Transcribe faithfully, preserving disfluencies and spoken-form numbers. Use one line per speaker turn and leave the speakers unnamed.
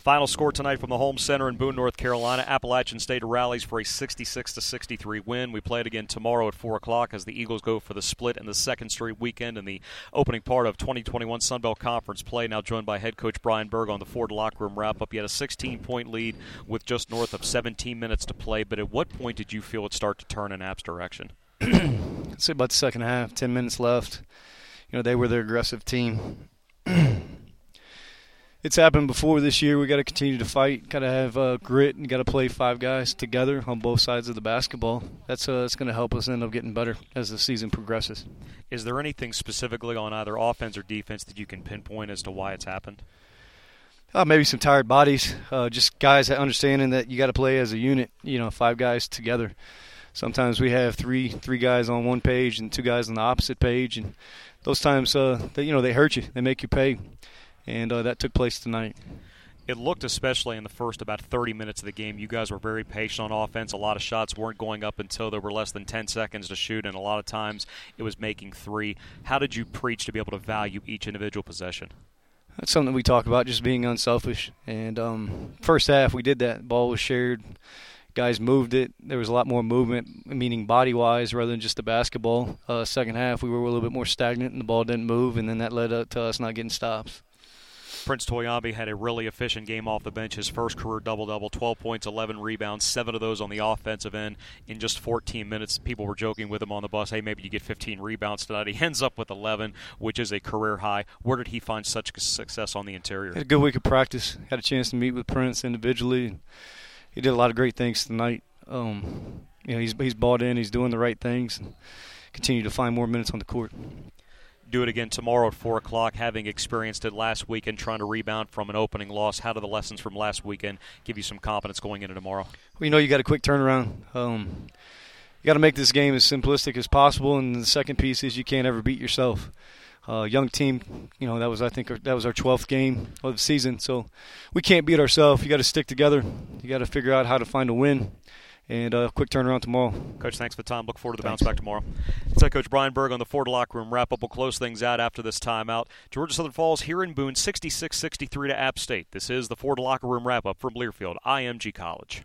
Final score tonight from the home center in Boone, North Carolina. Appalachian State rallies for a sixty-six to sixty-three win. We play it again tomorrow at four o'clock as the Eagles go for the split in the second straight weekend in the opening part of twenty twenty-one Sun Belt Conference play. Now joined by head coach Brian Berg on the Ford Locker Room wrap-up. You had a sixteen-point lead with just north of seventeen minutes to play, but at what point did you feel it start to turn in App's direction?
I'd say about the second half, ten minutes left. You know, they were the aggressive team. It's happened before this year. We got to continue to fight. Got to have uh, grit, and got to play five guys together on both sides of the basketball. That's uh, that's going to help us end up getting better as the season progresses.
Is there anything specifically on either offense or defense that you can pinpoint as to why it's happened?
Uh, maybe some tired bodies. Uh, just guys that understanding that you got to play as a unit. You know, five guys together. Sometimes we have three three guys on one page and two guys on the opposite page, and those times, uh, they, you know, they hurt you. They make you pay. And uh, that took place tonight.
It looked, especially in the first about thirty minutes of the game, you guys were very patient on offense. A lot of shots weren't going up until there were less than ten seconds to shoot, and a lot of times it was making three. How did you preach to be able to value each individual possession?
That's something we talk about, just being unselfish. And um, first half, we did that. Ball was shared. Guys moved it. There was a lot more movement, meaning body-wise, rather than just the basketball. Uh, second half, we were a little bit more stagnant, and the ball didn't move, and then that led up to us not getting stops.
Prince Toyambi had a really efficient game off the bench, his first career double-double, twelve points, eleven rebounds, seven of those on the offensive end in just fourteen minutes. People were joking with him on the bus, hey, maybe you get fifteen rebounds tonight. He ends up with eleven, which is a career high. Where did he find such success on the interior?
Had a good week of practice. Had a chance to meet with Prince individually. He did a lot of great things tonight. Um, you know, he's, he's bought in. He's doing the right things. And continue to find more minutes on the court.
Do it again tomorrow at four o'clock, having experienced it last weekend, trying to rebound from an opening loss. How do the lessons from last weekend give you some confidence going into tomorrow?
Well, you know you got a quick turnaround. Um, you got to make this game as simplistic as possible, and the second piece is you can't ever beat yourself. Uh, young team, you know, that was I think that was our twelfth game of the season, so we can't beat ourselves. You got to stick together. You got to figure out how to find a win. And a uh, quick turnaround tomorrow.
Coach, thanks for the time. Look forward to the
Thanks.
bounce back tomorrow. It's head coach Brian Berg on the Ford Locker Room wrap-up. We'll close things out after this timeout. Georgia Southern Falls here in Boone, sixty-six sixty-three to App State. This is the Ford Locker Room wrap-up from Learfield, I M G College.